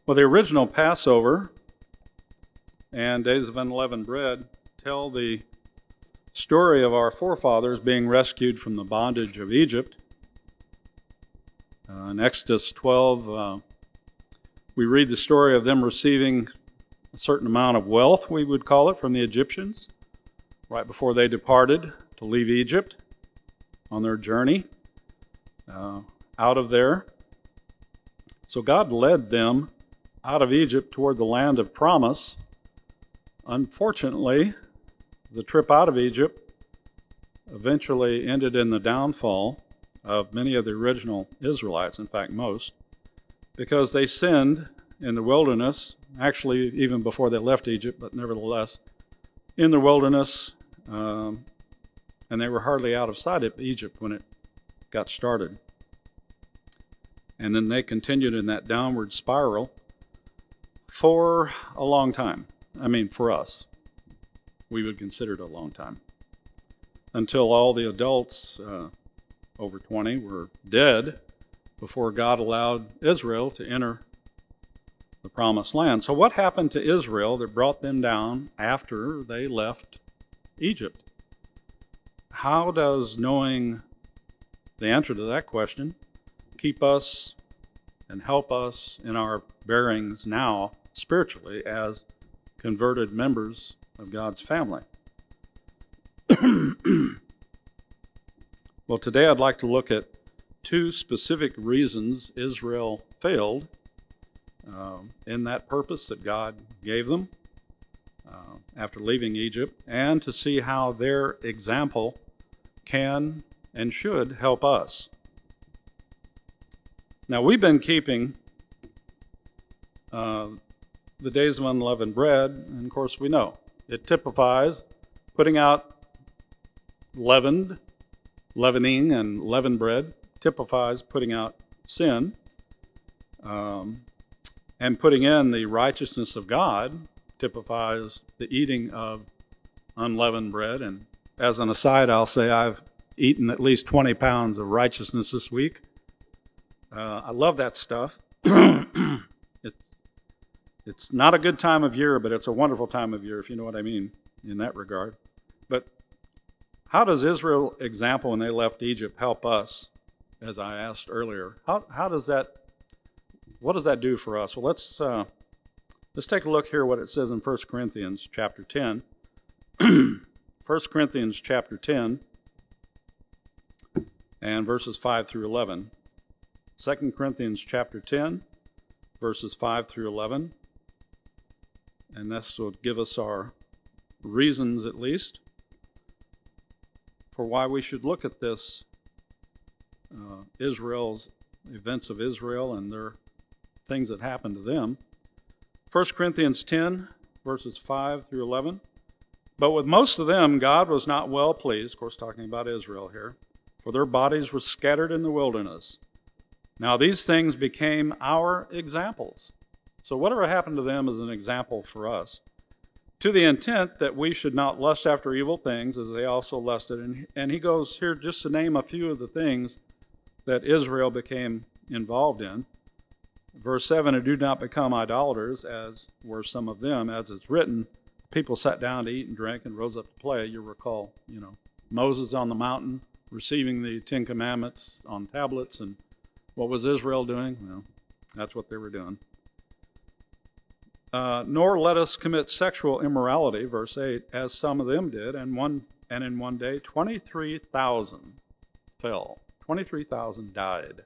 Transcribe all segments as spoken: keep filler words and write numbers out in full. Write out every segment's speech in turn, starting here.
Well, the original Passover and Days of Unleavened Bread tell the story of our forefathers being rescued from the bondage of Egypt. Uh, in Exodus twelve, uh, we read the story of them receiving a certain amount of wealth, we would call it, from the Egyptians right before they departed to leave Egypt on their journey uh, out of there. So God led them out of Egypt toward the land of promise. Unfortunately, the trip out of Egypt eventually ended in the downfall of many of the original Israelites, in fact most, because they sinned in the wilderness, actually even before they left Egypt, but nevertheless, in the wilderness, um, and they were hardly out of sight of Egypt when it got started. And then they continued in that downward spiral for a long time. I mean, for us, we would consider it a long time. Until all the adults, uh, over twenty, were dead before God allowed Israel to enter the promised land. So what happened to Israel that brought them down after they left Egypt? How does knowing the answer to that question keep us and help us in our bearings now spiritually as converted members of God's family? Well, today I'd like to look at two specific reasons Israel failed uh, in that purpose that God gave them uh, after leaving Egypt, and to see how their example can and should help us. Now, we've been keeping uh, the Days of Unleavened Bread, and of course we know it typifies putting out leavened, leavening and leavened bread, typifies putting out sin, um, and putting in the righteousness of God typifies the eating of unleavened bread. And as an aside, I'll say I've eaten at least twenty pounds of righteousness this week. Uh, I love that stuff. it, it's not a good time of year, but it's a wonderful time of year, if you know what I mean in that regard. But how does Israel's example when they left Egypt help us, as I asked earlier? How how does that, what does that do for us? Well, let's uh, let's take a look here what it says in First Corinthians chapter ten. First Corinthians chapter ten and verses five through eleven. Second Corinthians chapter ten, verses five through eleven. And this will give us our reasons, at least, for why we should look at this uh, Israel's events of Israel and their things that happened to them. First Corinthians ten, verses five through eleven. But with most of them, God was not well pleased, of course, talking about Israel here, for their bodies were scattered in the wilderness. Now these things became our examples. So whatever happened to them is an example for us, to the intent that we should not lust after evil things as they also lusted. And, and he goes here just to name a few of the things that Israel became involved in. Verse seven, and do not become idolaters, as were some of them, as it's written, people sat down to eat and drink and rose up to play. You recall, you know, Moses on the mountain receiving the Ten Commandments on tablets, and what was Israel doing? Well, that's what they were doing. Uh, nor let us commit sexual immorality, verse eight, as some of them did, and one and in one day twenty-three thousand fell. twenty-three thousand died.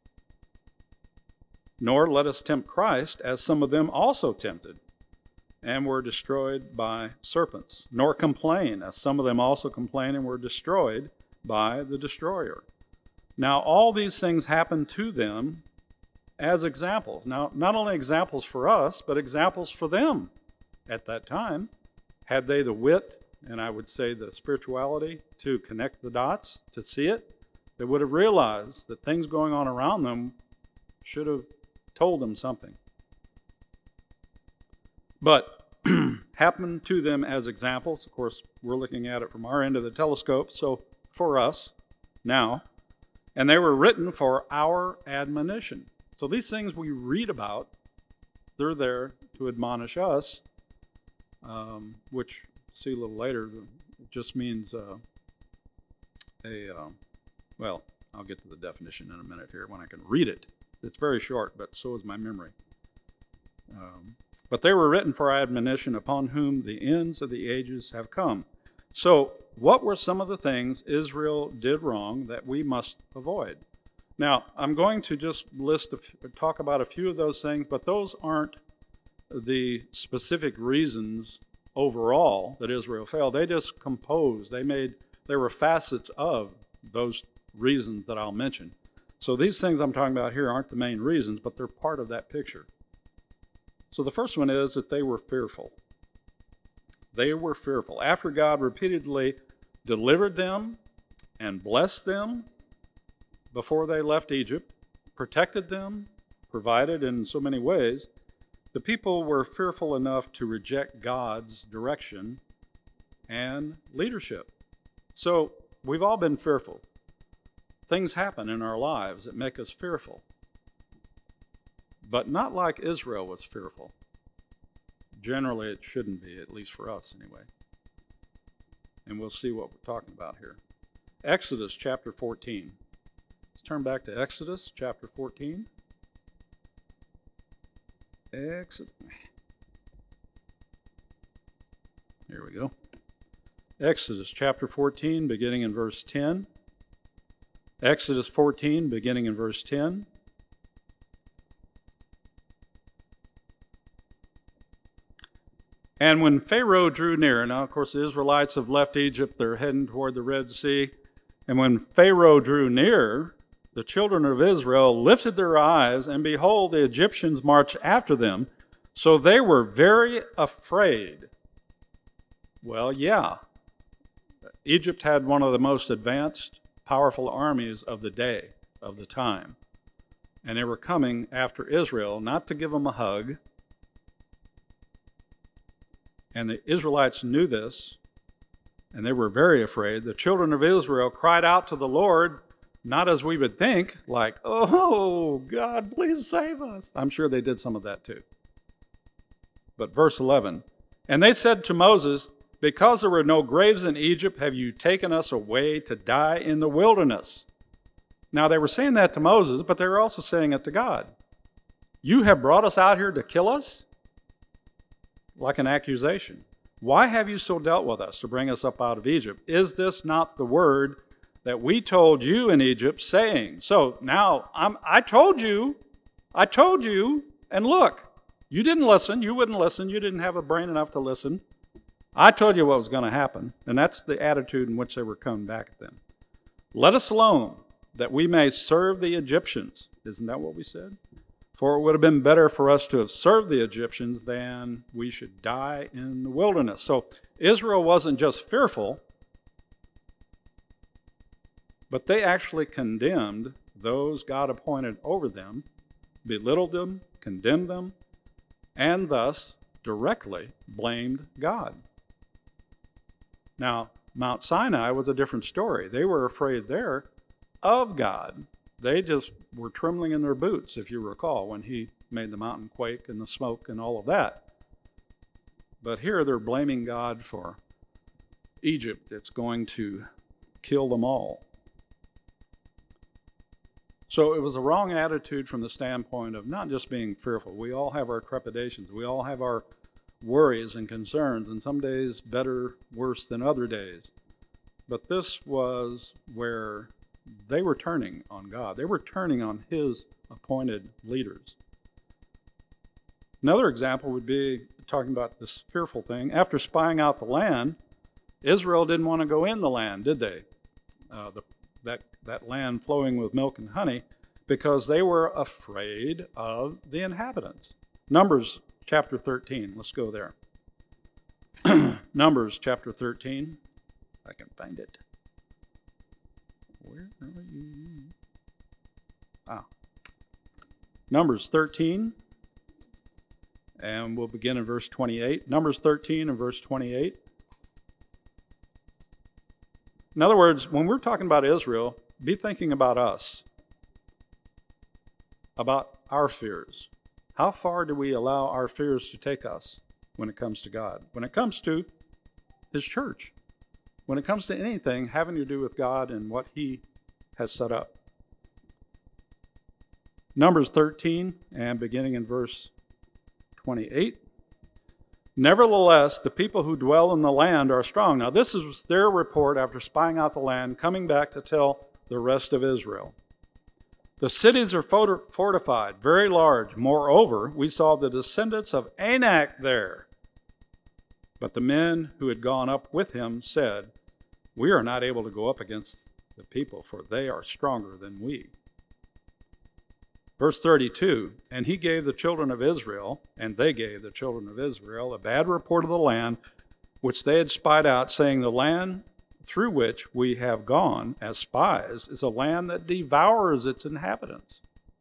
Nor let us tempt Christ, as some of them also tempted, and were destroyed by serpents. Nor complain, as some of them also complained and were destroyed by the destroyer. Now all these things happened to them as examples. Now, not only examples for us, but examples for them at that time. Had they the wit, and I would say the spirituality, to connect the dots, to see it, they would have realized that things going on around them should have told them something. But happened to them as examples. Of course, we're looking at it from our end of the telescope, so for us now. And they were written for our admonition. So these things we read about they're there to admonish us, um, which, see a little later, it just means uh, a, uh, well, I'll get to the definition in a minute here when I can read it. It's very short, but so is my memory. Um, but they were written for our admonition, upon whom the ends of the ages have come. So what were some of the things Israel did wrong that we must avoid? Now, I'm going to just list, a, talk about a few of those things, but those aren't the specific reasons overall that Israel failed. They just composed, they made, they were facets of those reasons that I'll mention. So these things I'm talking about here aren't the main reasons, but they're part of that picture. So the first one is that they were fearful. They were fearful. After God repeatedly delivered them and blessed them before they left Egypt, protected them, provided in so many ways, the people were fearful enough to reject God's direction and leadership. So we've all been fearful. Things happen in our lives that make us fearful. But not like Israel was fearful. Generally, it shouldn't be, at least for us anyway. And we'll see what we're talking about here. Exodus chapter fourteen. Let's turn back to Exodus chapter fourteen. Exodus. Here we go. Exodus chapter fourteen, beginning in verse ten. Exodus fourteen, beginning in verse ten. And when Pharaoh drew near, now of course the Israelites have left Egypt, they're heading toward the Red Sea. And when Pharaoh drew near, the children of Israel lifted their eyes, and behold, the Egyptians marched after them. So they were very afraid. Well, yeah. Egypt had one of the most advanced, powerful armies of the day, of the time. And they were coming after Israel, not to give them a hug. And the Israelites knew this, and they were very afraid. The children of Israel cried out to the Lord, not as we would think, like, oh, God, please save us. I'm sure they did some of that too. But verse eleven, and they said to Moses, because there were no graves in Egypt, have you taken us away to die in the wilderness? Now, they were saying that to Moses, but they were also saying it to God. You have brought us out here to kill us? Like an accusation. Why have you so dealt with us to bring us up out of Egypt? Is this not the word that we told you in Egypt, saying? So now I'm, I told you, I told you, and look, you didn't listen, you wouldn't listen, you didn't have a brain enough to listen. I told you what was going to happen, and that's the attitude in which they were coming back at them. Let us alone, that we may serve the Egyptians. Isn't that what we said? For it would have been better for us to have served the Egyptians than we should die in the wilderness. So Israel wasn't just fearful, but they actually condemned those God appointed over them, belittled them, condemned them, and thus directly blamed God. Now, Mount Sinai was a different story. They were afraid there of God. They just were trembling in their boots, if you recall, when he made the mountain quake and the smoke and all of that. But here they're blaming God for Egypt that's going to kill them all. So it was a wrong attitude from the standpoint of not just being fearful. We all have our trepidations. We all have our worries and concerns, and some days better, worse than other days. But this was where they were turning on God. They were turning on his appointed leaders. Another example would be talking about this fearful thing. After spying out the land, Israel didn't want to go in the land, did they? Uh, the, that, that land flowing with milk and honey, because they were afraid of the inhabitants. Numbers chapter thirteen. Let's go there. Numbers chapter thirteen. If I can find it. Where are you? Ah. Numbers thirteen. And we'll begin in verse twenty-eight. Numbers thirteen and verse twenty-eight. In other words, when we're talking about Israel, be thinking about us, about our fears, How far do we allow our fears to take us when it comes to God? When it comes to His church? When it comes to anything having to do with God and what He has set up? Numbers thirteen, and beginning in verse twenty-eight. Nevertheless, the people who dwell in the land are strong. Now, this is their report after spying out the land, coming back to tell the rest of Israel. The cities are fortified, very large. Moreover, we saw the descendants of Anak there. But the men who had gone up with him said, we are not able to go up against the people, for they are stronger than we. Verse thirty-two, and he gave the children of Israel, and they gave the children of Israel, a bad report of the land which they had spied out, saying, the land through which we have gone as spies is a land that devours its inhabitants.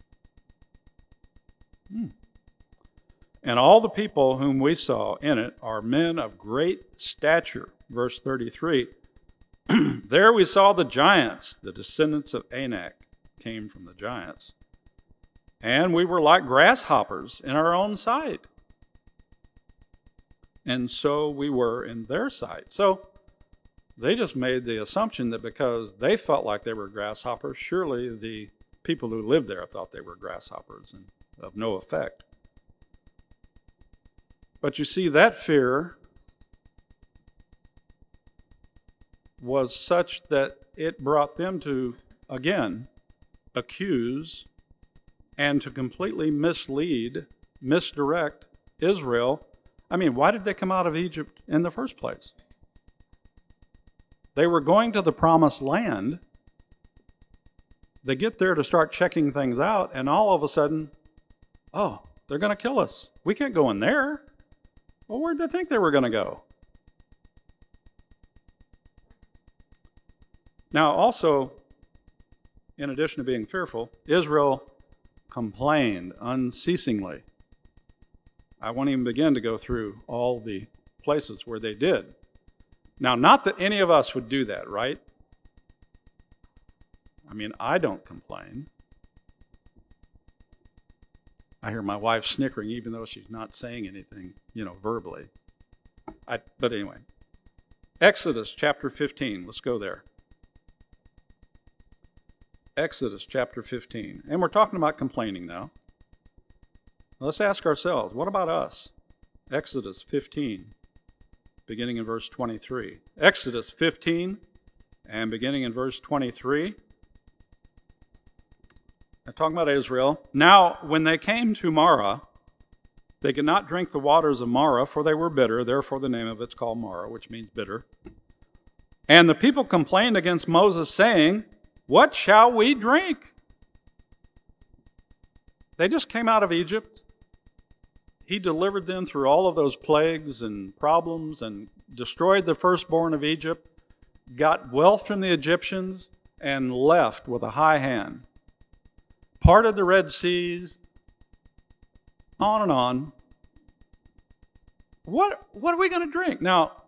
Hmm. And all the people whom we saw in it are men of great stature. Verse thirty-three, there we saw the giants, the descendants of Anak came from the giants. And we were like grasshoppers in our own sight. And so we were in their sight. So they just made the assumption that because they felt like they were grasshoppers, surely the people who lived there thought they were grasshoppers and of no effect. But you see, that fear was such that it brought them to, again, accuse and to completely mislead, misdirect Israel. I mean, why did they come out of Egypt in the first place? They were going to the promised land. They get there to start checking things out, and all of a sudden, oh, they're going to kill us. We can't go in there. Well, where'd they think they were going to go? Now, also, in addition to being fearful, Israel complained unceasingly. I won't even begin to go through all the places where they did. Now, not that any of us would do that, right? I mean, I don't complain. I hear my wife snickering even though she's not saying anything, you know, verbally. I, but anyway, Exodus chapter fifteen, let's go there. Exodus chapter fifteen. And we're talking about complaining now. Let's ask ourselves, what about us? Exodus fifteen, beginning in verse twenty-three. Exodus fifteen, and beginning in verse twenty-three. I'm talking about Israel. Now, when they came to Marah, they could not drink the waters of Marah, for they were bitter. Therefore, the name of it's called Marah, which means bitter. And the people complained against Moses, saying, what shall we drink? They just came out of Egypt. He delivered them through all of those plagues and problems and destroyed the firstborn of Egypt, got wealth from the Egyptians, and left with a high hand. Parted the Red Seas, on and on. What, what are we going to drink? Now,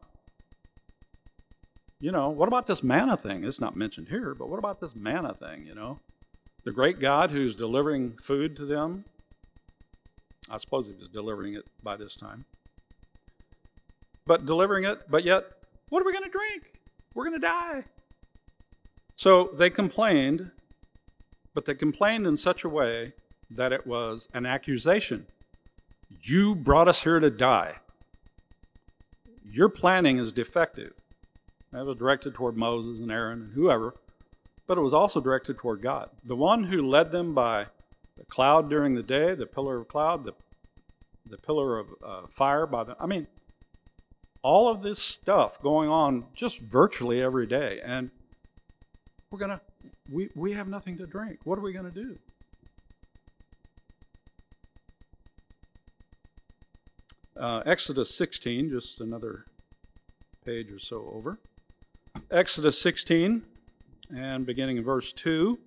you know, what about this manna thing? It's not mentioned here, but what about this manna thing, you know? The great God who's delivering food to them. I suppose he was delivering it by this time. But delivering it, but yet, what are we going to drink? We're going to die. So they complained, but they complained in such a way that it was an accusation. You brought us here to die. Your planning is defective. That was directed toward Moses and Aaron and whoever, but it was also directed toward God. The one who led them by the cloud during the day, the pillar of cloud, the, the pillar of uh, fire by the, I mean, all of this stuff going on just virtually every day. And we're going to, we, we have nothing to drink. What are we going to do? Uh, Exodus sixteen, just another page or so over. Exodus sixteen, and beginning in verse two.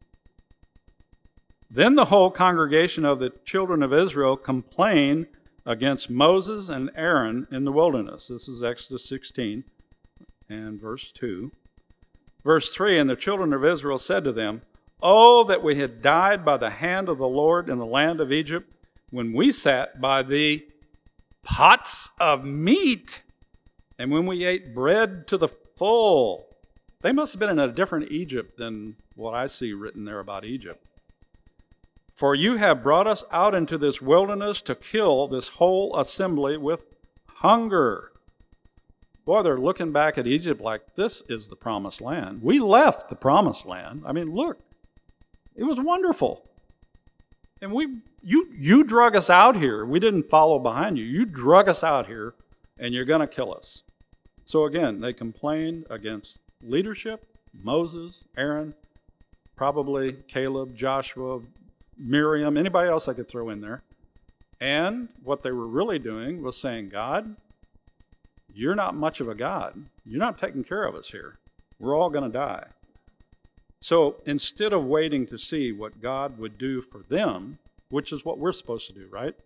Then the whole congregation of the children of Israel complained against Moses and Aaron in the wilderness. This is Exodus sixteen and verse two. Verse three, and the children of Israel said to them, oh, that we had died by the hand of the Lord in the land of Egypt, when we sat by the pots of meat and when we ate bread to the full. They must have been in a different Egypt than what I see written there about Egypt. For you have brought us out into this wilderness to kill this whole assembly with hunger. Boy, they're looking back at Egypt like this is the promised land. We left the promised land. I mean, look, it was wonderful. And we, you, you drug us out here. We didn't follow behind you. You drug us out here, and you're going to kill us. So again, they complained against leadership, Moses, Aaron, probably Caleb, Joshua, Miriam, anybody else I could throw in there. And what they were really doing was saying, God, you're not much of a God. You're not taking care of us here. We're all going to die. So instead of waiting to see what God would do for them, which is what we're supposed to do, right?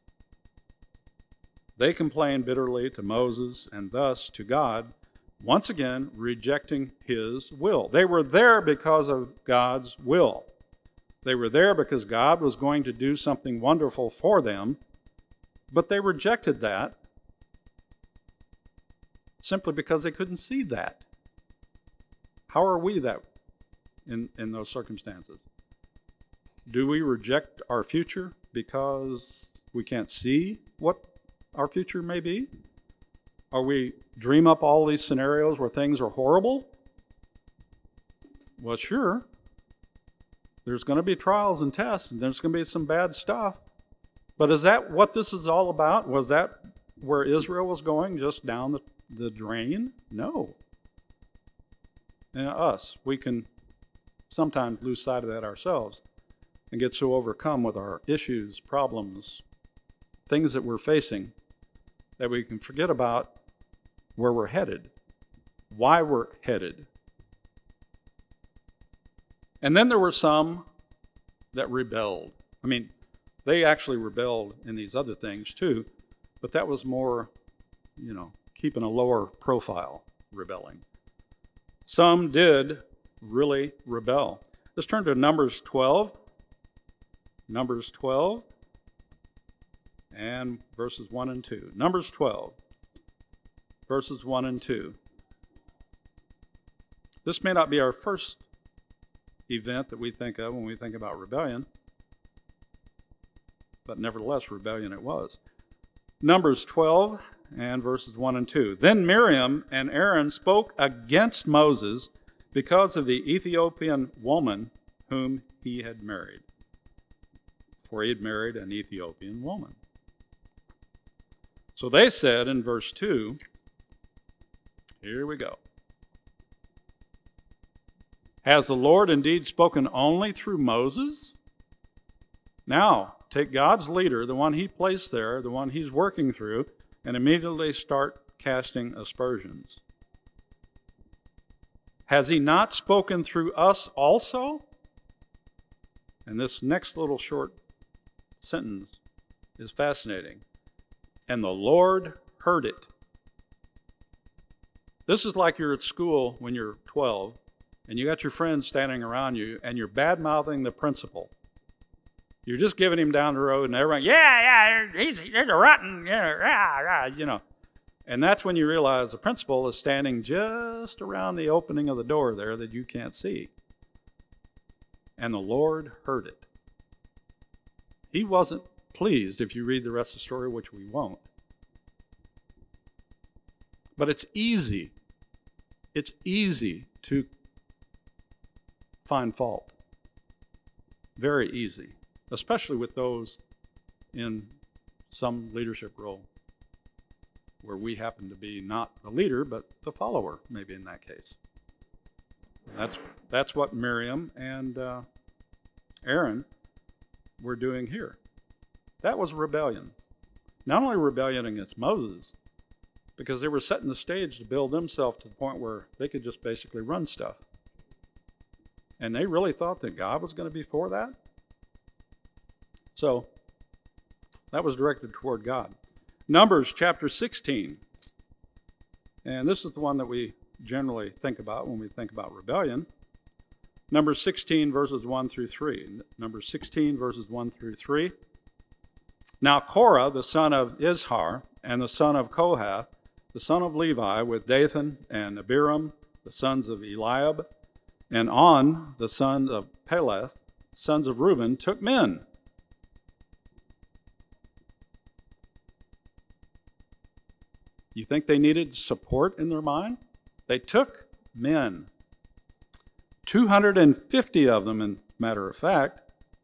They complained bitterly to Moses and thus to God, once again rejecting his will. They were there because of God's will. They were there because God was going to do something wonderful for them, but they rejected that simply because they couldn't see that. How are we that in, in those circumstances? Do we reject our future because we can't see what our future may be? Or we dream up all these scenarios where things are horrible? Well, sure. There's going to be trials and tests, and there's going to be some bad stuff. But is that what this is all about? Was that where Israel was going, just down the, the drain? No. And us, we can sometimes lose sight of that ourselves and get so overcome with our issues, problems, things that we're facing, that we can forget about where we're headed, why we're headed. And then there were some that rebelled. I mean, they actually rebelled in these other things too, but that was more, you know, keeping a lower profile rebelling. Some did really rebel. Let's turn to Numbers twelve. Numbers twelve and verses one and two. Numbers twelve, verses one and two. This may not be our first event that we think of when we think about rebellion, but nevertheless, rebellion it was. Numbers twelve and verses one and two. Then Miriam and Aaron spoke against Moses because of the Ethiopian woman whom he had married. For he had married an Ethiopian woman. So they said in verse two, here we go. Has the Lord indeed spoken only through Moses? Now, take God's leader, the one he placed there, the one he's working through, and immediately start casting aspersions. Has he not spoken through us also? And this next little short sentence is fascinating. And the Lord heard it. This is like you're at school when you're twelve, and you got your friends standing around you, and you're bad-mouthing the principal. You're just giving him down the road, and everyone, yeah, yeah, he's, he's a rotten, yeah, yeah, yeah, you know. And that's when you realize the principal is standing just around the opening of the door there that you can't see. And the Lord heard it. He wasn't pleased if you read the rest of the story, which we won't. But it's easy. It's easy to find fault. Very easy, especially with those in some leadership role where we happen to be not the leader, but the follower, maybe in that case. That's, that's what Miriam and uh, Aaron were doing here. That was rebellion. Not only rebellion against Moses, because they were setting the stage to build themselves to the point where they could just basically run stuff. And they really thought that God was going to be for that. So that was directed toward God. Numbers chapter sixteen. And this is the one that we generally think about when we think about rebellion. Numbers sixteen, verses one through three. Numbers sixteen, verses one through three. Now Korah, the son of Izhar, and the son of Kohath, the son of Levi, with Dathan and Abiram, the sons of Eliab, and On, the son of Peleth, sons of Reuben, took men. You think they needed support in their mind? They took men. two hundred fifty of them, in matter of fact.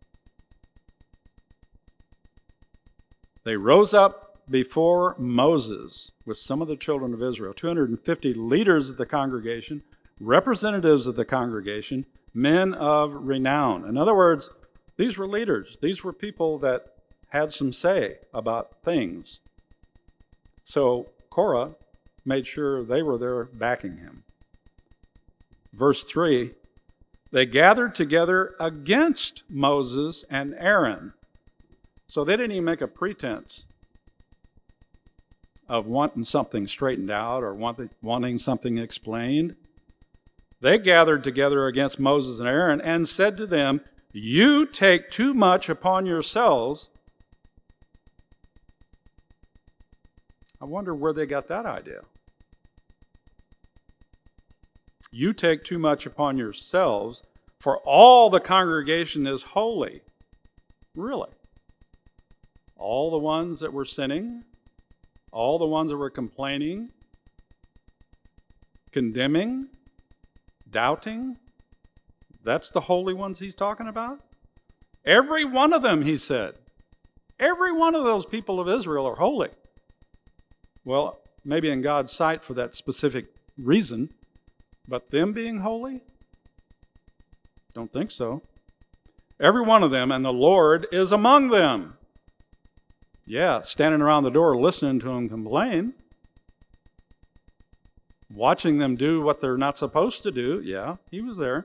They rose up before Moses with some of the children of Israel, two hundred fifty leaders of the congregation, representatives of the congregation, men of renown. In other words, these were leaders. These were people that had some say about things. So Korah made sure they were there backing him. Verse three, they gathered together against Moses and Aaron. So they didn't even make a pretense of wanting something straightened out or wanting, wanting something explained. They gathered together against Moses and Aaron and said to them, "You take too much upon yourselves." I wonder where they got that idea. You take too much upon yourselves, for all the congregation is holy. Really? All the ones that were sinning, all the ones that were complaining, condemning, doubting, that's the holy ones he's talking about? Every one of them, he said. Every one of those people of Israel are holy. Well, maybe in God's sight for that specific reason, but them being holy? Don't think so. Every one of them, and the Lord is among them. Yeah, standing around the door listening to them complain. Watching them do what they're not supposed to do. Yeah, he was there.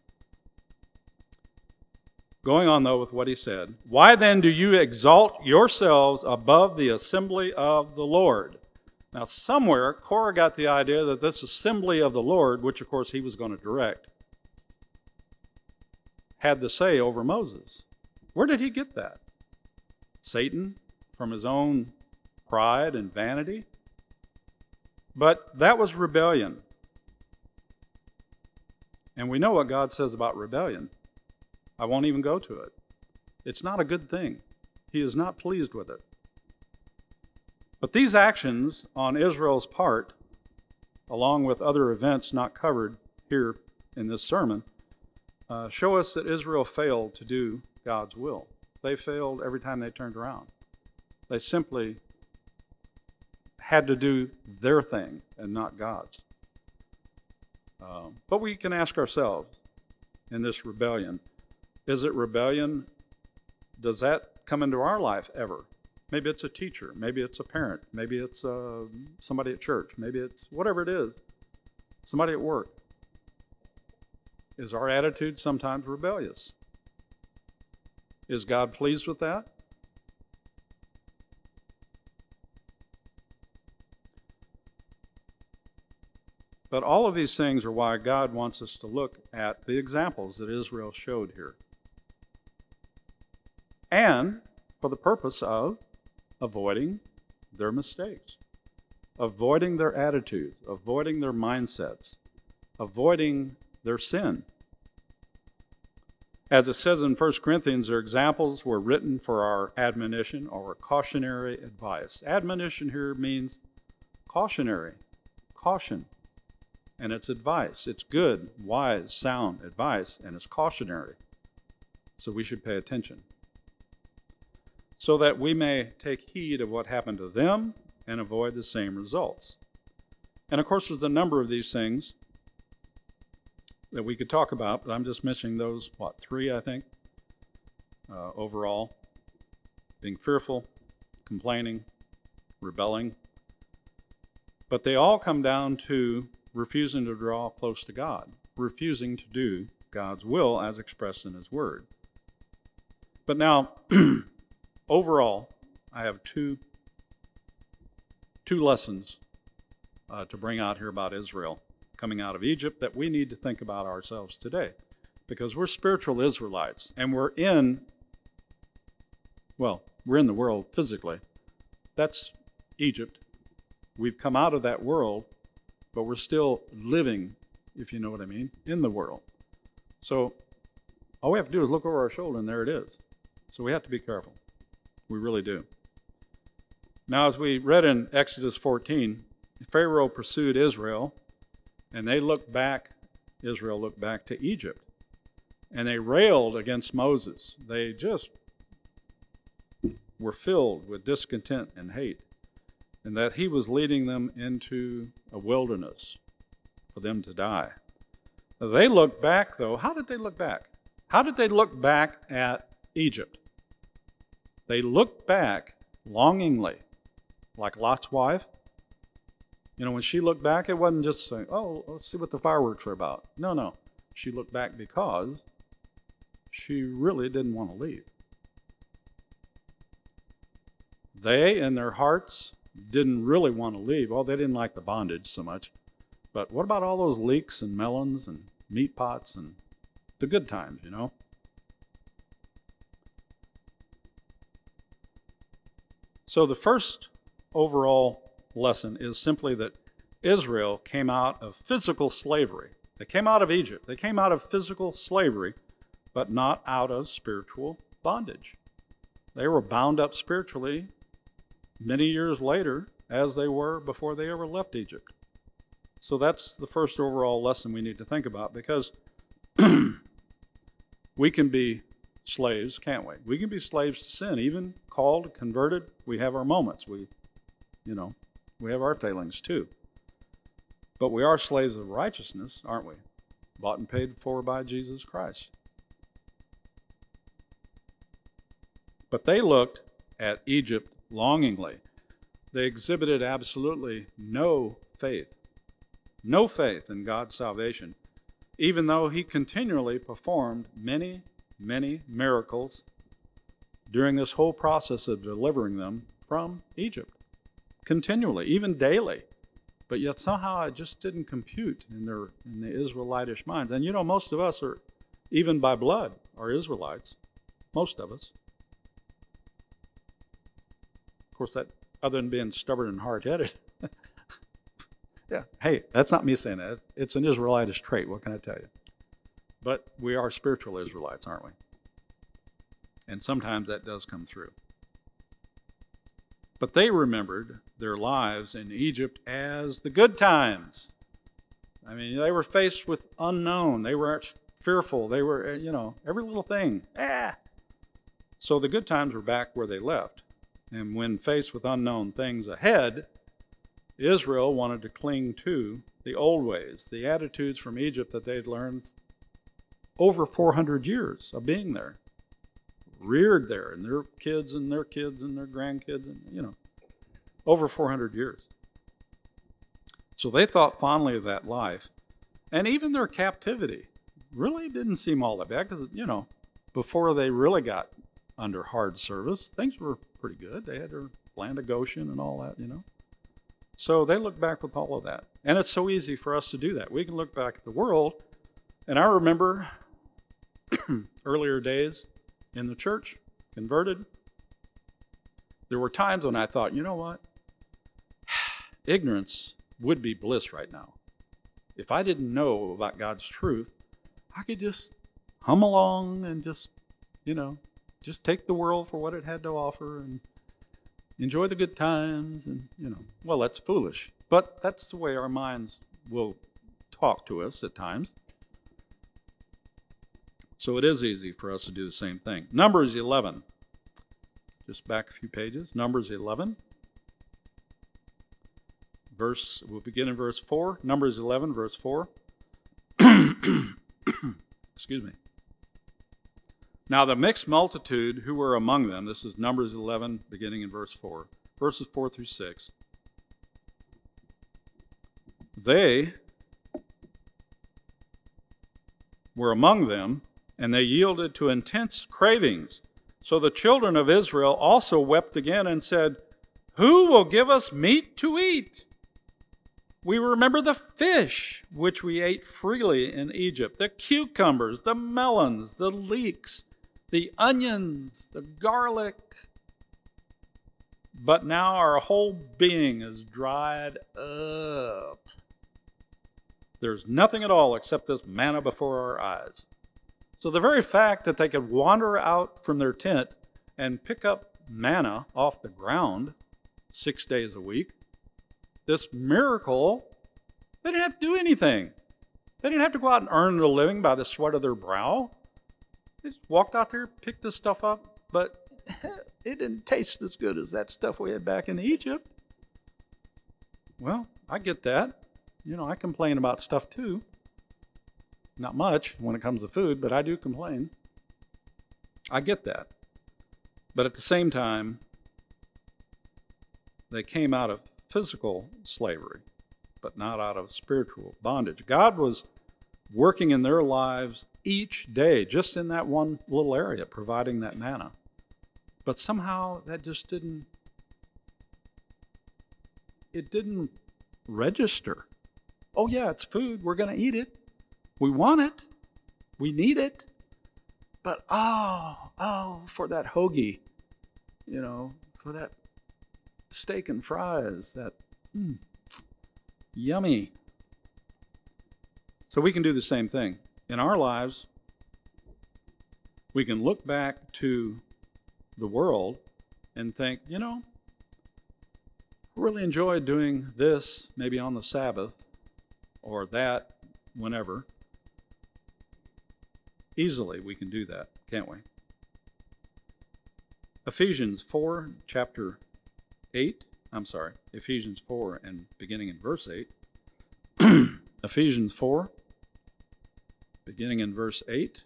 Going on, though, with what he said. Why then do you exalt yourselves above the assembly of the Lord? Now, somewhere, Korah got the idea that this assembly of the Lord, which, of course, he was going to direct, had the say over Moses. Where did he get that? Satan? From his own pride and vanity? But that was rebellion. And we know what God says about rebellion. I won't even go to it. It's not a good thing. He is not pleased with it. But these actions on Israel's part, along with other events not covered here in this sermon, uh, show us that Israel failed to do God's will. They failed every time they turned around. They simply had to do their thing and not God's. Um, but we can ask ourselves in this rebellion, is it rebellion? Does that come into our life ever? Maybe it's a teacher. Maybe it's a parent. Maybe it's uh, somebody at church. Maybe it's whatever it is, somebody at work. Is our attitude sometimes rebellious? Is God pleased with that? But all of these things are why God wants us to look at the examples that Israel showed here. And for the purpose of avoiding their mistakes, avoiding their attitudes, avoiding their mindsets, avoiding their sin. As it says in First Corinthians, their examples were written for our admonition or cautionary advice. Admonition here means cautionary, caution. And it's advice. It's good, wise, sound advice, and it's cautionary. So we should pay attention. So that we may take heed of what happened to them and avoid the same results. And of course, there's a number of these things that we could talk about, but I'm just mentioning those, what, three, I think, uh, overall. Being fearful, complaining, rebelling. But they all come down to refusing to draw close to God, refusing to do God's will as expressed in His Word. But now, overall, I have two, two lessons uh, to bring out here about Israel coming out of Egypt that we need to think about ourselves today, because we're spiritual Israelites, and we're in, well, We're in the world physically. That's Egypt. We've come out of that world, but we're still living, if you know what I mean, in the world. So all we have to do is look over our shoulder, and there it is. So we have to be careful. We really do. Now, as we read in Exodus fourteen, Pharaoh pursued Israel, and they looked back, Israel looked back to Egypt, and they railed against Moses. They just were filled with discontent and hate, and that he was leading them into a wilderness for them to die. They looked back, though. How did they look back? How did they look back at Egypt? They looked back longingly, like Lot's wife. You know, when she looked back, it wasn't just saying, oh, let's see what the fireworks are about. No, no. She looked back because she really didn't want to leave. They, in their hearts, didn't really want to leave. Well, they didn't like the bondage so much. But what about all those leeks and melons and meat pots and the good times, you know? So the first overall lesson is simply that Israel came out of physical slavery. They came out of Egypt. They came out of physical slavery, but not out of spiritual bondage. They were bound up spiritually many years later as they were before they ever left Egypt. So that's the first overall lesson we need to think about, because we can be slaves, can't we? We can be slaves to sin, even called, converted. We have our moments. We, you know, we have our failings too. But we are slaves of righteousness, aren't we? Bought and paid for by Jesus Christ. But they looked at Egypt longingly. They exhibited absolutely no faith. No faith in God's salvation, even though he continually performed many, many miracles during this whole process of delivering them from Egypt. Continually, even daily. But yet somehow it just didn't compute in their in the Israelitish minds. And you know, most of us are, even by blood, are Israelites. Most of us. Of course, that other than being stubborn and hard-headed. Yeah, hey, that's not me saying that. It's an Israelitish trait. What can I tell you? But we are spiritual Israelites, aren't we? And sometimes that does come through. But they remembered their lives in Egypt as the good times. I mean, they were faced with unknown. They were fearful. They were, you know, every little thing. Ah! So the good times were back where they left. And when faced with unknown things ahead, Israel wanted to cling to the old ways, the attitudes from Egypt that they'd learned over four hundred years of being there, reared there, and their kids and their kids and their grandkids, and you know, over four hundred years. So they thought fondly of that life, and even their captivity really didn't seem all that bad, because, you know, before they really got under hard service, things were pretty good. They had their land of Goshen and all that, you know. So they look back with all of that. And it's so easy for us to do that. We can look back at the world. And I remember earlier days in the church, converted, there were times when I thought, you know what? Ignorance would be bliss right now. If I didn't know about God's truth, I could just hum along and just, you know, just take the world for what it had to offer and enjoy the good times, and, you know, well, that's foolish. But that's the way our minds will talk to us at times. So it is easy for us to do the same thing. Numbers eleven. Just back a few pages. Numbers eleven. Verse, we'll begin in verse four. Numbers eleven, verse four. Excuse me. Now the mixed multitude who were among them, this is Numbers eleven, beginning in verse four, verses four through six. They were among them, and they yielded to intense cravings. So the children of Israel also wept again and said, "Who will give us meat to eat? We remember the fish which we ate freely in Egypt, the cucumbers, the melons, the leeks, the onions, the garlic, but now our whole being is dried up. There's nothing at all except this manna before our eyes. So the very fact that they could wander out from their tent and pick up manna off the ground six days a week, this miracle, they didn't have to do anything. They didn't have to go out and earn a living by the sweat of their brow. They just walked out there, picked this stuff up, but it didn't taste as good as that stuff we had back in Egypt. Well, I get that. You know, I complain about stuff too. Not much when it comes to food, but I do complain. I get that. But at the same time, they came out of physical slavery, but not out of spiritual bondage. God was working in their lives each day, just in that one little area, providing that manna. But somehow that just didn't, it didn't register. Oh yeah, it's food, we're going to eat it. We want it. We need it. But oh, oh, for that hoagie, you know, for that steak and fries, that mm, yummy. So we can do the same thing. In our lives, we can look back to the world and think, you know, I really enjoyed doing this maybe on the Sabbath or that whenever. Easily we can do that, can't we? Ephesians four, chapter eight, I'm sorry, Ephesians four and beginning in verse eight. Ephesians four, beginning in verse eight.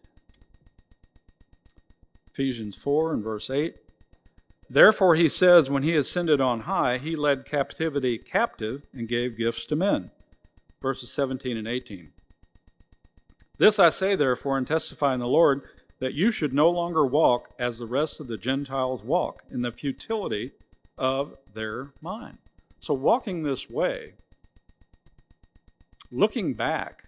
Ephesians four and verse eight. Therefore he says, when he ascended on high, he led captivity captive and gave gifts to men. Verses seventeen and eighteen. This I say, therefore, and testify in the Lord, that you should no longer walk as the rest of the Gentiles walk, in the futility of their mind. So walking this way, looking back,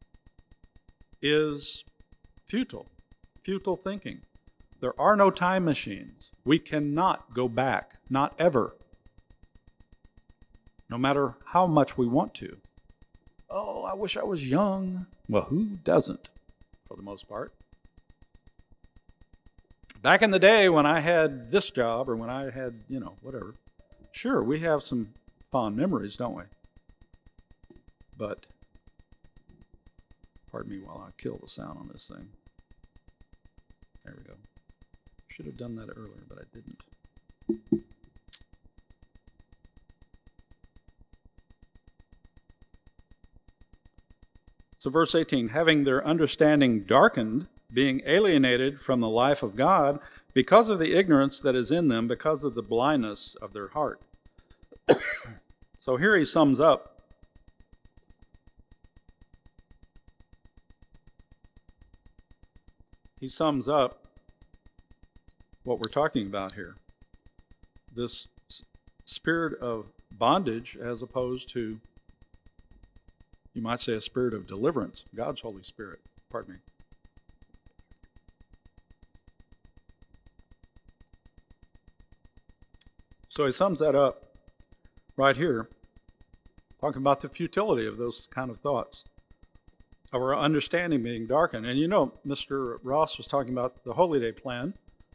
is futile, futile thinking. There are no time machines. We cannot go back, not ever, no matter how much we want to. Oh, I wish I was young. Well, who doesn't, for the most part? Back in the day when I had this job or when I had, you know, whatever, sure, we have some fond memories, don't we? But, pardon me while I kill the sound on this thing. There we go. Should have done that earlier, but I didn't. So verse eighteen, having their understanding darkened, being alienated from the life of God because of the ignorance that is in them, because of the blindness of their heart. So here he sums up he sums up what we're talking about here. This spirit of bondage as opposed to, you might say, a spirit of deliverance, God's Holy Spirit. Pardon me. So he sums that up right here, talking about the futility of those kind of thoughts, of our understanding being darkened. And you know, Mister Ross was talking about the Holy Day plan.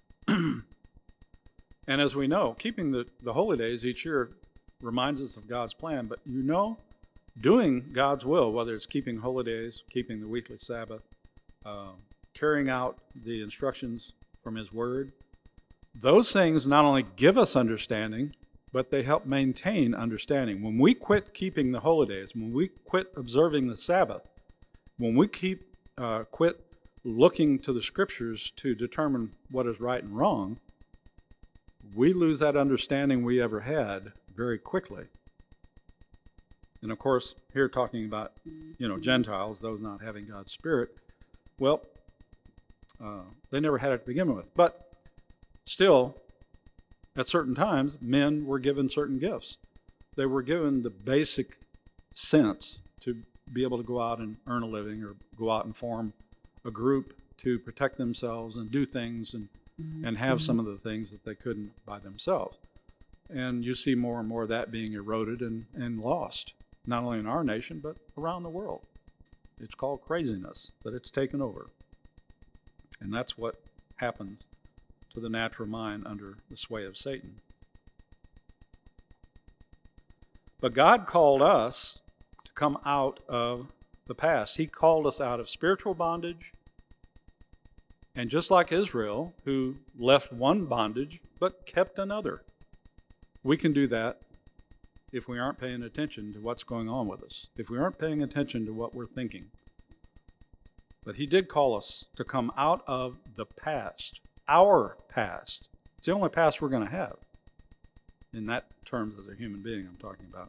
And as we know, keeping the, the holy days each year reminds us of God's plan. But you know, doing God's will, whether it's keeping holy days, keeping the weekly Sabbath, uh, carrying out the instructions from His Word, those things not only give us understanding, but they help maintain understanding. When we quit keeping the holy days, when we quit observing the Sabbath, when we keep uh, quit looking to the Scriptures to determine what is right and wrong, we lose that understanding we ever had very quickly. And of course, here talking about, you know, Gentiles, those not having God's Spirit, well, uh, they never had it to begin with. But still, at certain times, men were given certain gifts. They were given the basic sense to be able to go out and earn a living or go out and form a group to protect themselves and do things and, mm-hmm. and have some of the things that they couldn't by themselves. And you see more and more of that being eroded and, and lost, not only in our nation, but around the world. It's called craziness, but it's taken over. And that's what happens to the natural mind under the sway of Satan. But God called us to come out of the past. He called us out of spiritual bondage. And just like Israel, who left one bondage but kept another, we can do that if we aren't paying attention to what's going on with us, if we aren't paying attention to what we're thinking. But he did call us to come out of the past, our past. It's the only past we're going to have. In that terms, as a human being, I'm talking about.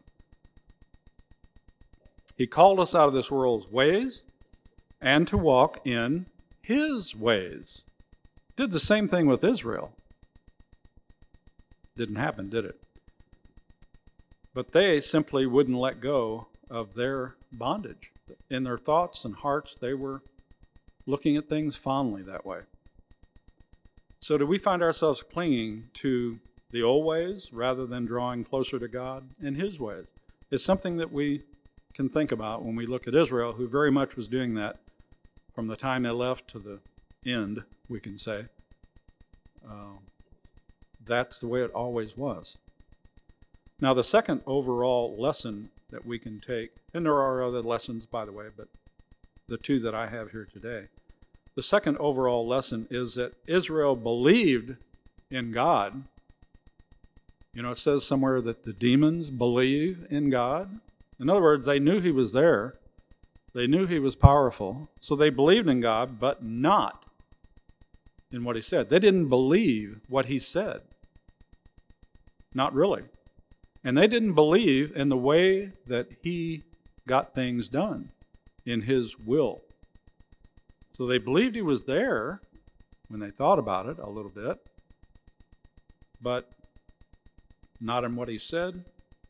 He called us out of this world's ways and to walk in his ways. Did the same thing with Israel. Didn't happen, did it? But they simply wouldn't let go of their bondage. In their thoughts and hearts, they were looking at things fondly that way. So do we find ourselves clinging to the old ways rather than drawing closer to God in his ways? It's something that we can think about when we look at Israel, who very much was doing that from the time they left to the end, we can say. Uh, that's the way it always was. Now, the second overall lesson that we can take, and there are other lessons, by the way, but the two that I have here today. The second overall lesson is that Israel believed in God. You know, it says somewhere that the demons believe in God. In other words, they knew he was there. They knew he was powerful. So they believed in God, but not in what he said. They didn't believe what he said. Not really. And they didn't believe in the way that he got things done in his will. So they believed he was there when they thought about it a little bit, but not in what he said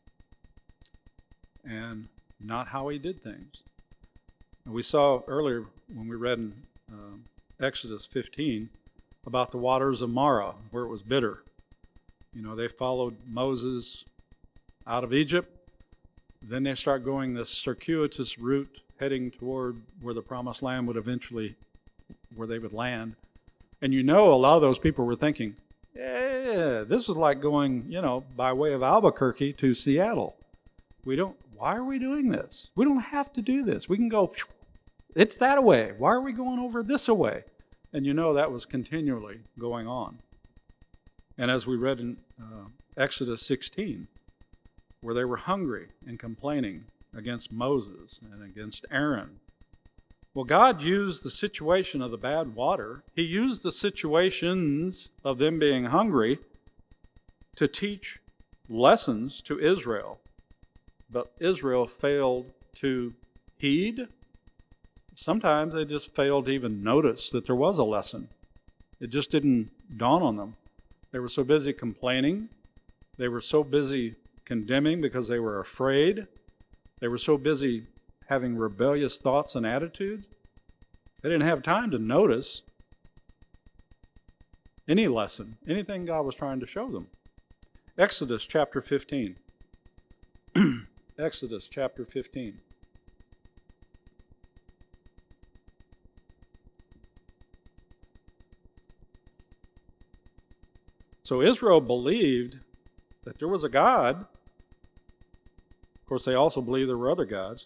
and not how he did things. And we saw earlier when we read in uh, Exodus fifteen about the waters of Marah, where it was bitter. You know, they followed Moses out of Egypt. Then they start going this circuitous route heading toward where the promised land would eventually, where they would land. And you know, a lot of those people were thinking, yeah, this is like going, you know, by way of Albuquerque to Seattle. We don't, why are we doing this? We don't have to do this. We can go, it's that way. Why are we going over this way? And you know, that was continually going on. And as we read in uh, Exodus sixteen, where they were hungry and complaining against Moses and against Aaron. Well, God used the situation of the bad water. He used the situations of them being hungry to teach lessons to Israel. But Israel failed to heed. Sometimes they just failed to even notice that there was a lesson. It just didn't dawn on them. They were so busy complaining. They were so busy condemning because they were afraid. They were so busy having rebellious thoughts and attitudes. They didn't have time to notice any lesson, anything God was trying to show them. Exodus chapter fifteen. Exodus chapter fifteen. So Israel believed that there was a God. Of course, they also believed there were other gods.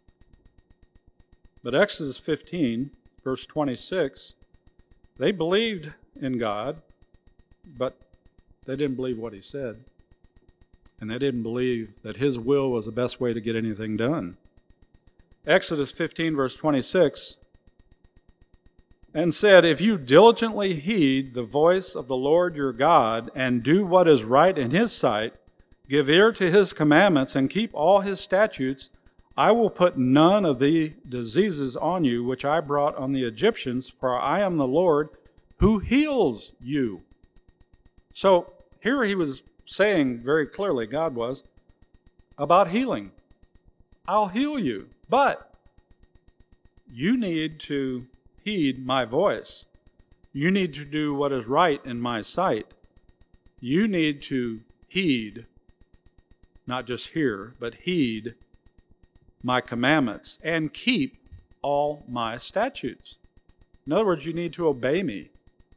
But Exodus fifteen, verse twenty-six, they believed in God, but they didn't believe what he said. And they didn't believe that his will was the best way to get anything done. Exodus fifteen, verse twenty-six, and said, if you diligently heed the voice of the Lord your God and do what is right in his sight, give ear to his commandments and keep all his statutes, I will put none of the diseases on you which I brought on the Egyptians, for I am the Lord who heals you. So here he was saying very clearly, God was, about healing. I'll heal you, but you need to heed my voice. You need to do what is right in my sight. You need to heed, not just hear, but heed my commandments and keep all my statutes. In other words, you need to obey me.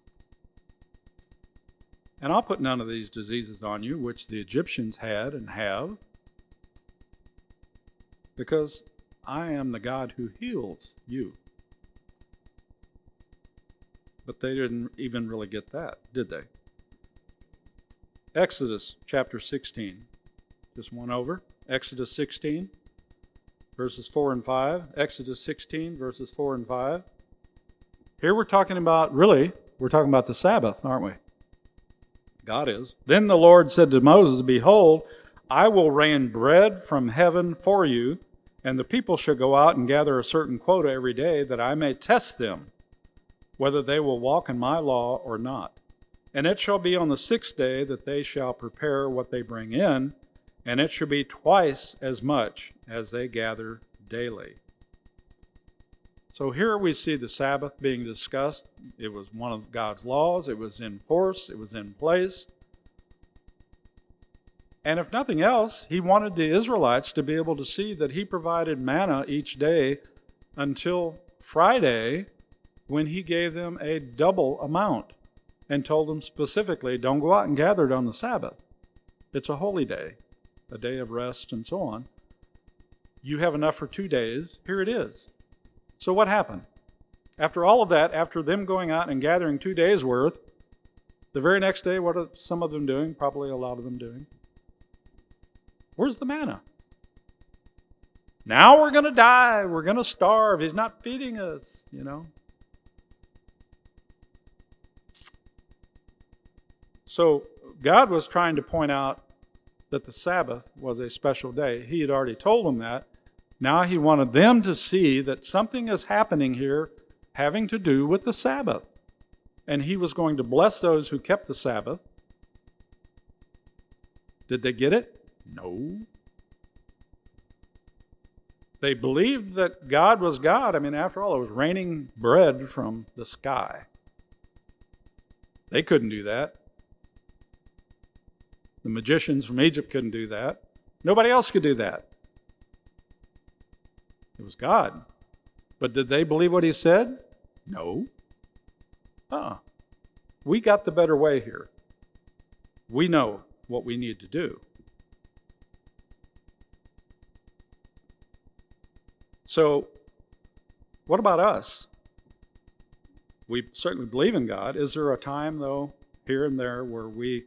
And I'll put none of these diseases on you, which the Egyptians had and have, because I am the God who heals you. But they didn't even really get that, did they? Exodus chapter sixteen. Just one over. Exodus sixteen, verses four and five. Exodus sixteen, verses four and five. Here we're talking about, really, we're talking about the Sabbath, aren't we? God is. Then the Lord said to Moses, Behold, I will rain bread from heaven for you, and the people shall go out and gather a certain quota every day, that I may test them, whether they will walk in my law or not. And it shall be on the sixth day that they shall prepare what they bring in, and it shall be twice as much as they gather daily. So here we see the Sabbath being discussed. It was one of God's laws. It was in force. It was in place. And if nothing else, he wanted the Israelites to be able to see that he provided manna each day until Friday, when he gave them a double amount and told them specifically, don't go out and gather it on the Sabbath. It's a holy day, a day of rest and so on. You have enough for two days. Here it is. So what happened? After all of that, after them going out and gathering two days' worth, the very next day, what are some of them doing? Probably a lot of them doing. Where's the manna? Now we're going to die. We're going to starve. He's not feeding us, you know. So God was trying to point out that the Sabbath was a special day. He had already told them that. Now he wanted them to see that something is happening here having to do with the Sabbath. And he was going to bless those who kept the Sabbath. Did they get it? No. They believed that God was God. I mean, after all, it was raining bread from the sky. They couldn't do that. The magicians from Egypt couldn't do that. Nobody else could do that. It was God. But did they believe what he said? No. Uh-uh. We got the better way here. We know what we need to do. So, what about us? We certainly believe in God. Is there a time, though, here and there where we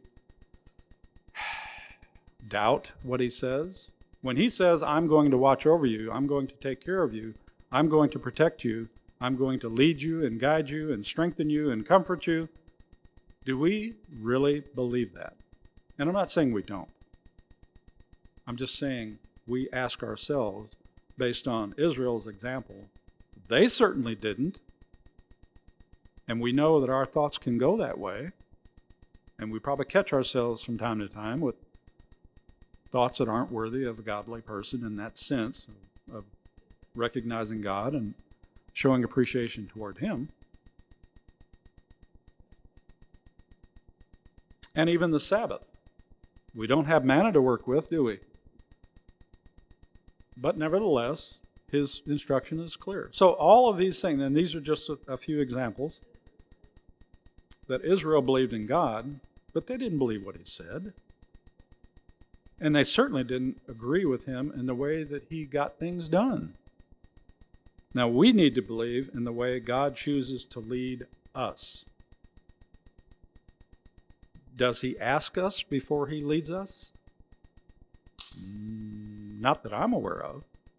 doubt what he says? When he says, I'm going to watch over you, I'm going to take care of you, I'm going to protect you, I'm going to lead you and guide you and strengthen you and comfort you, do we really believe that? And I'm not saying we don't. I'm just saying we ask ourselves, based on Israel's example, they certainly didn't. And we know that our thoughts can go that way. And we probably catch ourselves from time to time with thoughts that aren't worthy of a godly person in that sense of, of recognizing God and showing appreciation toward him. And even the Sabbath. We don't have manna to work with, do we? But nevertheless, his instruction is clear. So all of these things, and these are just a, a few examples, that Israel believed in God, but they didn't believe what he said. And they certainly didn't agree with him in the way that he got things done. Now we need to believe in the way God chooses to lead us. Does he ask us before he leads us? Not that I'm aware of.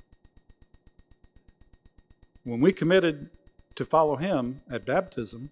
When we committed to follow him at baptism,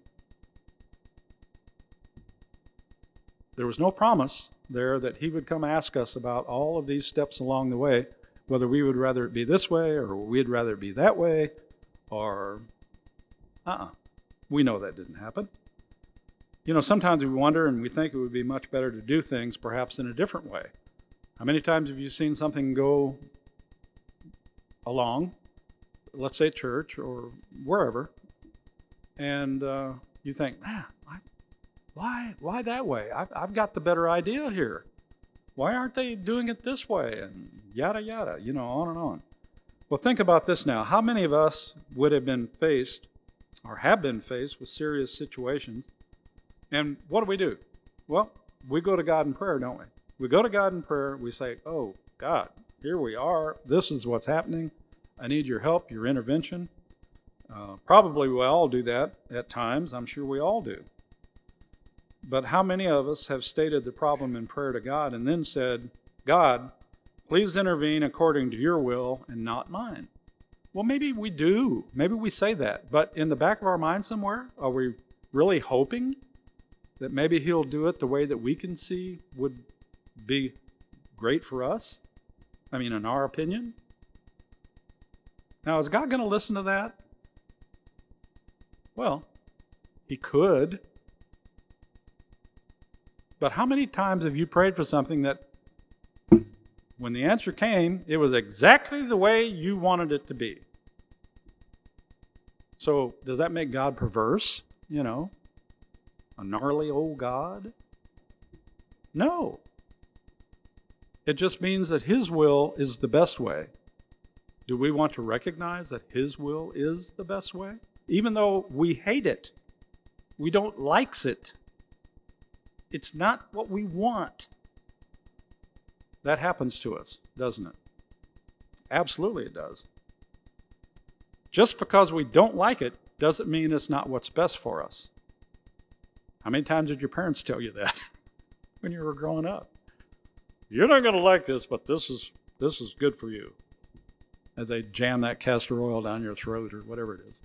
there was no promise there that he would come ask us about all of these steps along the way, whether we would rather it be this way or we'd rather it be that way, or uh-uh. We know that didn't happen. You know, sometimes we wonder and we think it would be much better to do things perhaps in a different way. How many times have you seen something go along, let's say church or wherever, and uh, you think, man, why, why, why that way? I've, I've got the better idea here. Why aren't they doing it this way? And yada, yada, you know, on and on. Well, think about this now. How many of us would have been faced or have been faced with serious situations? And what do we do? Well, we go to God in prayer, don't we? We go to God in prayer. We say, oh, God, here we are. This is what's happening. I need your help, your intervention. Uh, probably we all do that at times. I'm sure we all do. But how many of us have stated the problem in prayer to God and then said, God, please intervene according to your will and not mine? Well, maybe we do. Maybe we say that. But in the back of our mind somewhere, are we really hoping that maybe he'll do it the way that we can see would be great for us? I mean, in our opinion. Now, is God going to listen to that? Well, he could. But how many times have you prayed for something that when the answer came, it was exactly the way you wanted it to be? So does that make God perverse? You know, a gnarly old God? No. It just means that his will is the best way. Do we want to recognize that his will is the best way? Even though we hate it, we don't likes it. It's not what we want. That happens to us, doesn't it? Absolutely it does. Just because we don't like it doesn't mean it's not what's best for us. How many times did your parents tell you that when you were growing up? You're not going to like this, but this is this is good for you. As they jam that castor oil down your throat or whatever it is.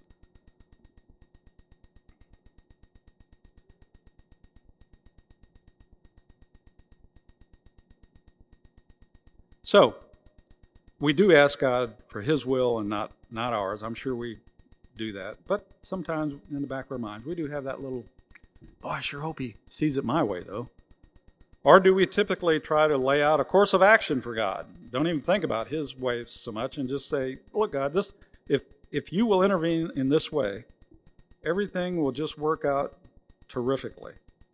So, we do ask God for his will and not, not ours. I'm sure we do that. But sometimes in the back of our minds, we do have that little, boy, I sure hope he sees it my way, though. Or do we typically try to lay out a course of action for God? Don't even think about his ways so much and just say, look, God, this if if you will intervene in this way, everything will just work out terrifically.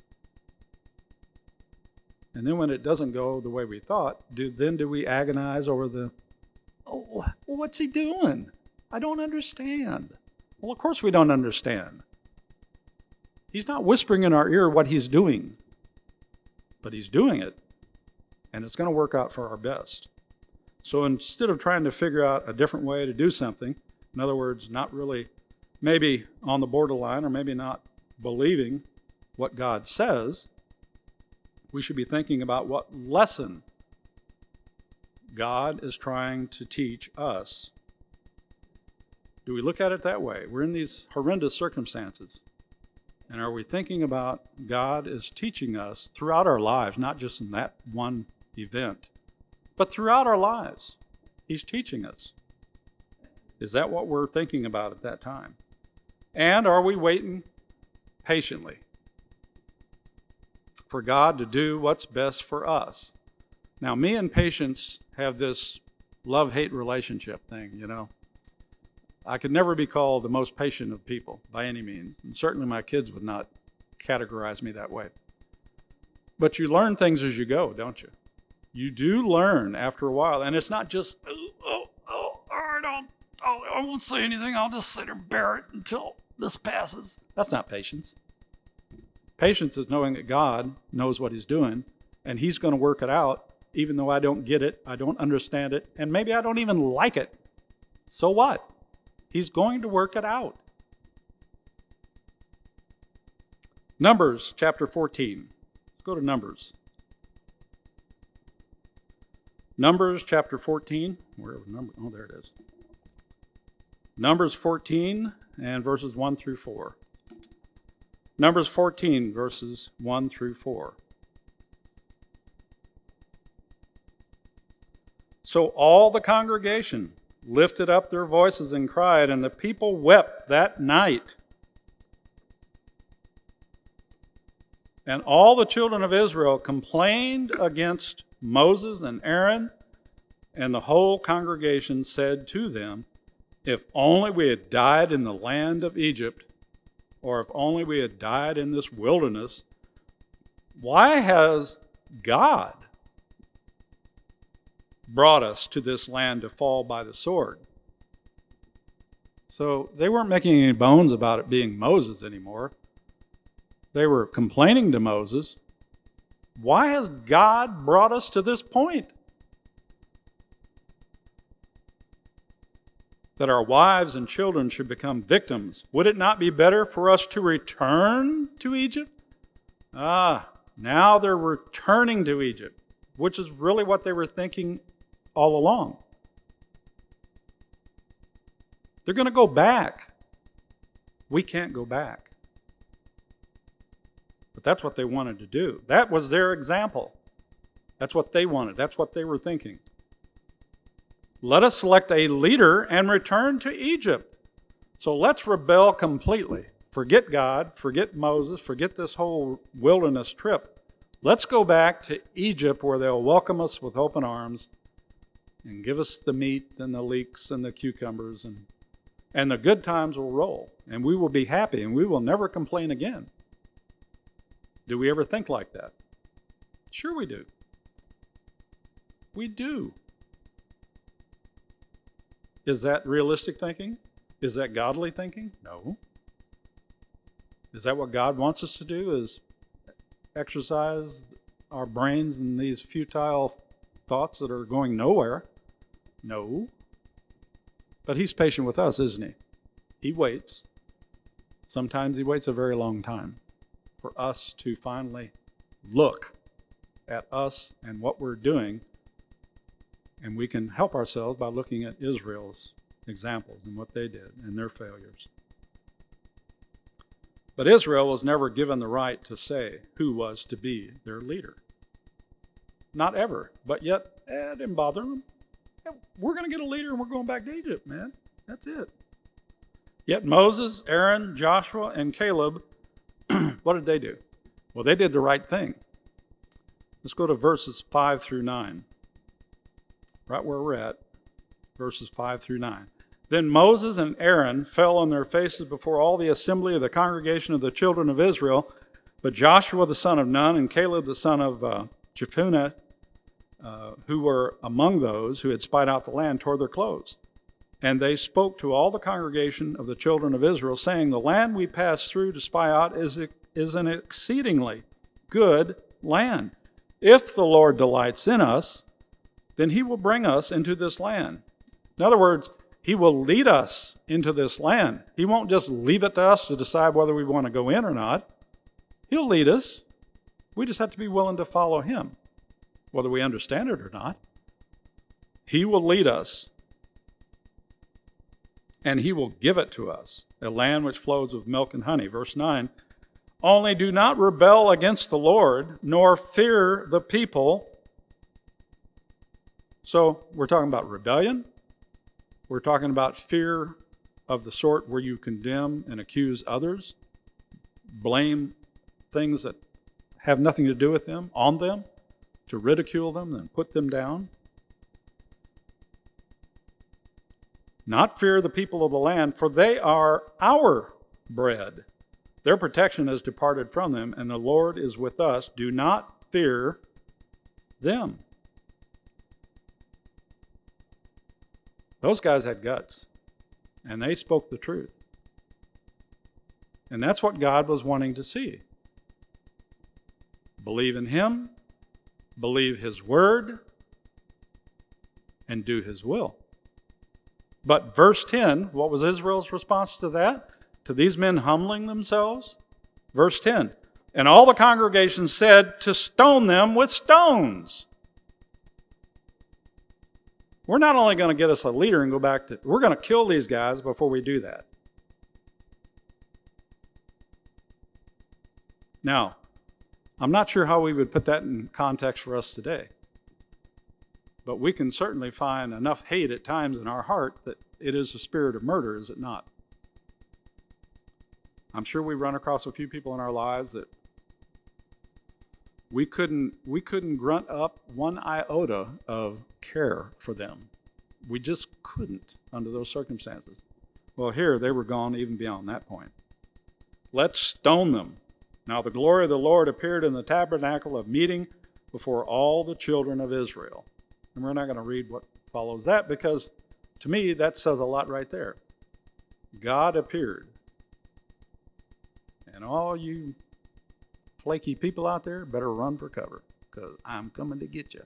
And then when it doesn't go the way we thought, do then do we agonize over the, oh, well, what's he doing? I don't understand. Well, of course we don't understand. He's not whispering in our ear what he's doing, but he's doing it, and it's going to work out for our best. So instead of trying to figure out a different way to do something, in other words, not really maybe on the borderline or maybe not believing what God says, we should be thinking about what lesson God is trying to teach us. Do we look at it that way? We're in these horrendous circumstances. And are we thinking about God is teaching us throughout our lives, not just in that one event, but throughout our lives? He's teaching us. Is that what we're thinking about at that time? And are we waiting patiently for God to do what's best for us? Now, me and patience have this love-hate relationship thing, you know. I could never be called the most patient of people by any means. And certainly my kids would not categorize me that way. But you learn things as you go, don't you? You do learn after a while. And it's not just, oh, oh, oh, I don't, oh, I won't say anything. I'll just sit and bear it until this passes. That's not patience. Patience is knowing that God knows what he's doing, and he's going to work it out, even though I don't get it, I don't understand it, and maybe I don't even like it. So what? He's going to work it out. Numbers chapter fourteen. Let's go to Numbers. Numbers chapter fourteen. Where number? Oh, there it is. Numbers fourteen and verses one through four. Numbers fourteen, verses one through four. So all the congregation lifted up their voices and cried, and the people wept that night. And all the children of Israel complained against Moses and Aaron, and the whole congregation said to them, if only we had died in the land of Egypt, or if only we had died in this wilderness. Why has God brought us to this land to fall by the sword. So they weren't making any bones about it being Moses anymore. They were complaining to Moses, why has God brought us to this point? That our wives and children should become victims. Would it not be better for us to return to Egypt? Ah, now they're returning to Egypt, which is really what they were thinking all along. They're going to go back. We can't go back. But that's what they wanted to do. That was their example. That's what they wanted. That's what they were thinking. Let us select a leader and return to Egypt. So let's rebel completely. Forget God, forget Moses, forget this whole wilderness trip. Let's go back to Egypt where they'll welcome us with open arms and give us the meat and the leeks and the cucumbers, and, and the good times will roll. And we will be happy and we will never complain again. Do we ever think like that? Sure we do. We do. Is that realistic thinking? Is that godly thinking? No. Is that what God wants us to do, is exercise our brains in these futile thoughts that are going nowhere? No. But he's patient with us, isn't he? He waits. Sometimes he waits a very long time for us to finally look at us and what we're doing. And we can help ourselves by looking at Israel's examples and what they did and their failures. But Israel was never given the right to say who was to be their leader. Not ever. But yet, eh, it didn't bother them. We're going to get a leader and we're going back to Egypt, man. That's it. Yet Moses, Aaron, Joshua, and Caleb, what did they do? Well, they did the right thing. Let's go to verses five through nine. Right where we're at, verses five through nine. Then Moses and Aaron fell on their faces before all the assembly of the congregation of the children of Israel. But Joshua the son of Nun and Caleb the son of uh, Jephunneh, uh, who were among those who had spied out the land, tore their clothes. And they spoke to all the congregation of the children of Israel, saying, the land we passed through to spy out is, is an exceedingly good land. If the Lord delights in us, then he will bring us into this land. In other words, he will lead us into this land. He won't just leave it to us to decide whether we want to go in or not. He'll lead us. We just have to be willing to follow him, whether we understand it or not. He will lead us, and he will give it to us, a land which flows with milk and honey. Verse nine, only do not rebel against the Lord, nor fear the people. So we're talking about rebellion. We're talking about fear of the sort where you condemn and accuse others, blame things that have nothing to do with them on them, to ridicule them and put them down. Not fear the people of the land, for they are our bread. Their protection has departed from them, and the Lord is with us. Do not fear them. Those guys had guts, and they spoke the truth. And that's what God was wanting to see. Believe in him, believe his word, and do his will. But verse ten, what was Israel's response to that? To these men humbling themselves? Verse ten, and all the congregation said to stone them with stones. We're not only going to get us a leader and go back to, we're going to kill these guys before we do that. Now, I'm not sure how we would put that in context for us today. But we can certainly find enough hate at times in our heart that it is a spirit of murder, is it not? I'm sure we run across a few people in our lives that we couldn't we couldn't grunt up one iota of care for them. We just couldn't under those circumstances. Well, here they were gone even beyond that point. Let's stone them. Now the glory of the Lord appeared in the tabernacle of meeting before all the children of Israel. And we're not going to read what follows that because, to me, that says a lot right there. God appeared. And all you flaky people out there better run for cover because I'm coming to get you.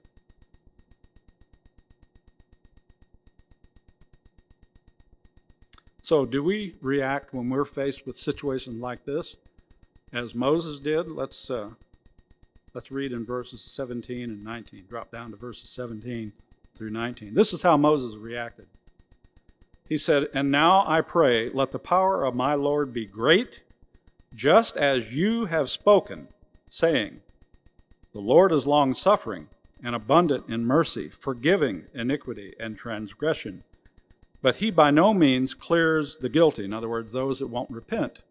So do we react when we're faced with situations like this as Moses did? Let's uh, let's read in verses seventeen and nineteen. Drop down to verses seventeen through nineteen. This is how Moses reacted. He said, "And now I pray, let the power of my Lord be great, just as you have spoken, saying, the Lord is long-suffering and abundant in mercy, forgiving iniquity and transgression. But he by no means clears the guilty," in other words, those that won't repent,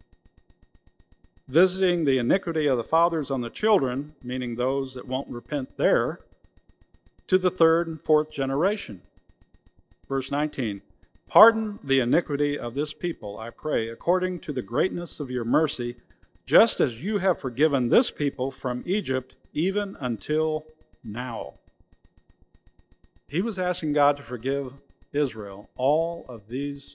"visiting the iniquity of the fathers on the children," meaning those that won't repent there, "to the third and fourth generation." Verse nineteen, "Pardon the iniquity of this people, I pray, according to the greatness of your mercy, just as you have forgiven this people from Egypt, even until now." He was asking God to forgive Israel all of these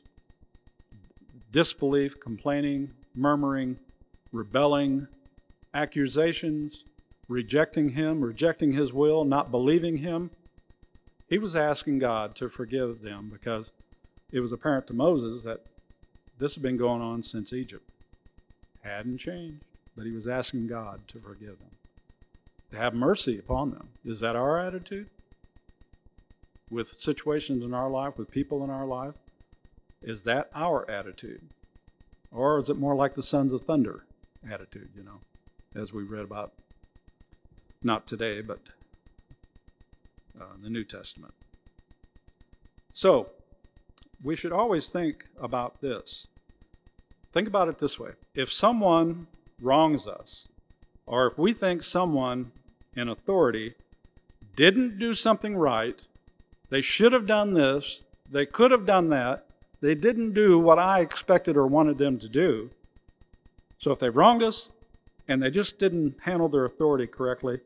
disbelief, complaining, murmuring, rebelling, accusations, rejecting him, rejecting his will, not believing him. He was asking God to forgive them because it was apparent to Moses that this had been going on since Egypt. Hadn't changed, but he was asking God to forgive them, to have mercy upon them. Is that our attitude? With situations in our life, with people in our life? Is that our attitude? Or is it more like the sons of thunder attitude, you know, as we read about, not today, but uh, in the New Testament? So, we should always think about this. Think about it this way. If someone wrongs us, or if we think someone in authority didn't do something right, they should have done this, they could have done that, they didn't do what I expected or wanted them to do. So if they wronged us and they just didn't handle their authority correctly,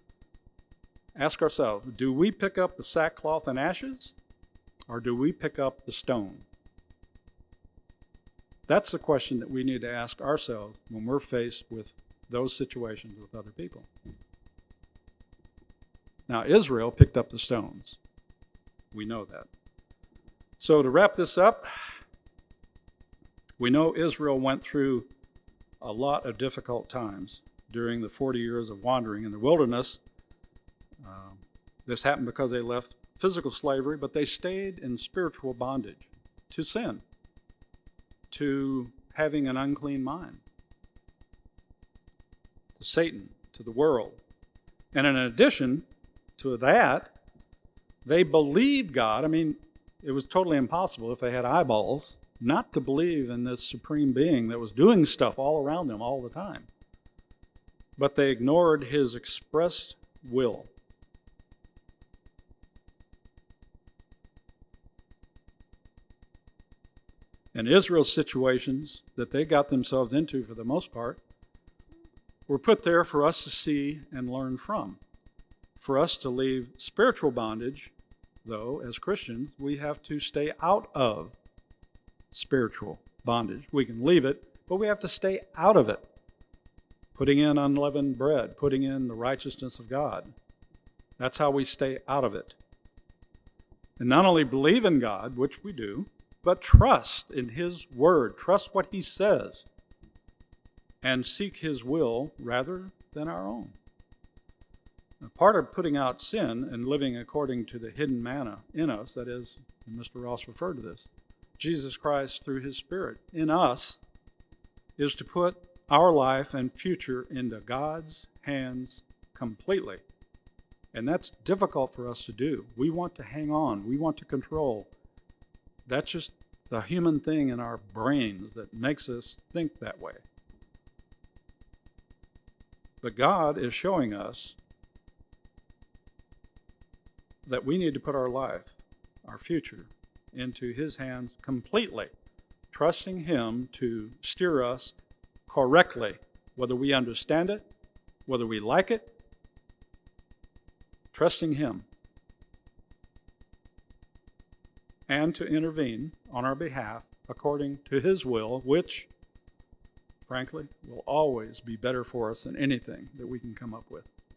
ask ourselves, do we pick up the sackcloth and ashes, or do we pick up the stone? That's the question that we need to ask ourselves when we're faced with those situations with other people. Now, Israel picked up the stones. We know that. So to wrap this up, we know Israel went through a lot of difficult times during the forty years of wandering in the wilderness. Uh, this happened because they left physical slavery, but they stayed in spiritual bondage to sin, to having an unclean mind, to Satan, to the world. And in addition to that, they believed God. I mean, it was totally impossible if they had eyeballs not to believe in this supreme being that was doing stuff all around them all the time. But they ignored his expressed will. And Israel's situations that they got themselves into, for the most part, were put there for us to see and learn from. For us to leave spiritual bondage, though, as Christians, we have to stay out of spiritual bondage. We can leave it, but we have to stay out of it. Putting in unleavened bread, putting in the righteousness of God. That's how we stay out of it. And not only believe in God, which we do, but trust in his word. Trust what he says. And seek his will rather than our own. Now, part of putting out sin and living according to the hidden manna in us, that is, and Mister Ross referred to this, Jesus Christ through his Spirit in us, is to put our life and future into God's hands completely. And that's difficult for us to do. We want to hang on. We want to control. That's just the human thing in our brains that makes us think that way. But God is showing us that we need to put our life, our future, into his hands completely, trusting him to steer us correctly, whether we understand it, whether we like it, trusting him and to intervene on our behalf according to his will, which, frankly, will always be better for us than anything that we can come up with.